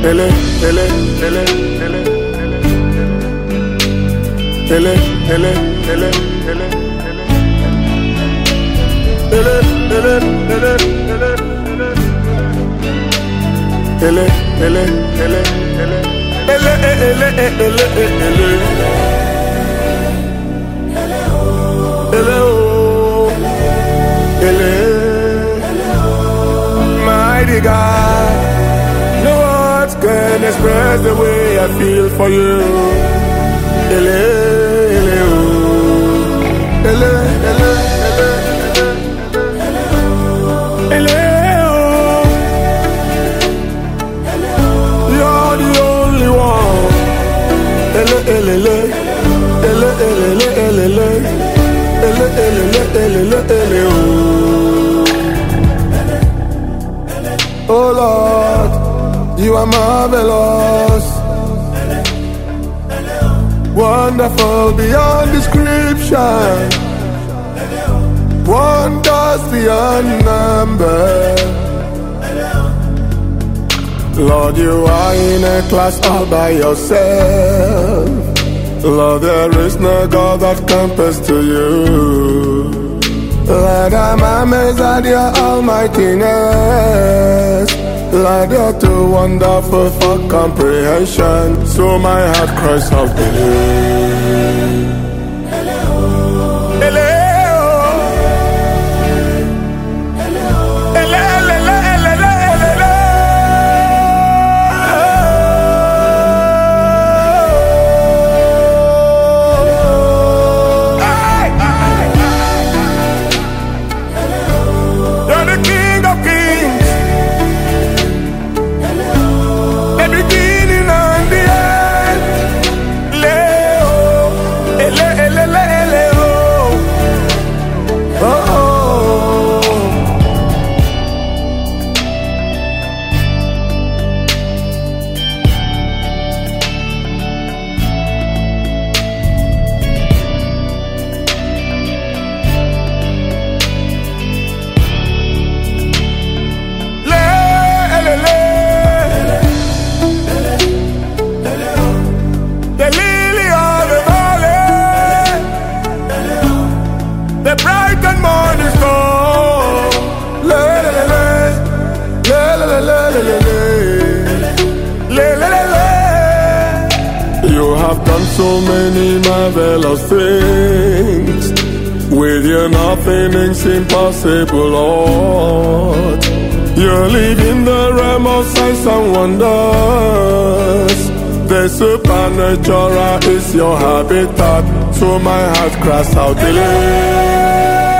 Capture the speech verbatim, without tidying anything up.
ele, ele, ele, ele, ele, ele, ele, ele, ele, ele, ele, ele, ele, ele, mighty God, no words can express the way I feel for you. Ele, ele, ele, ele, ele, you're the only one. Ele, ele, ele, ele, ele, ele, ele, ele, ele, ele, ele, oh Lord, you are marvelous, wonderful beyond description, wonders beyond number. Lord, you are in a class all by yourself. Lord, there is no God that compares to you. Lord, I'm amazed at your almightiness. Lord, you're too wonderful for comprehension. So my heart cries out to you. You have done so many marvelous things. With you nothing is impossible, Lord. You live in the realm of signs and wonders. The supernatural is your habitat. So my heart cries out, Ele.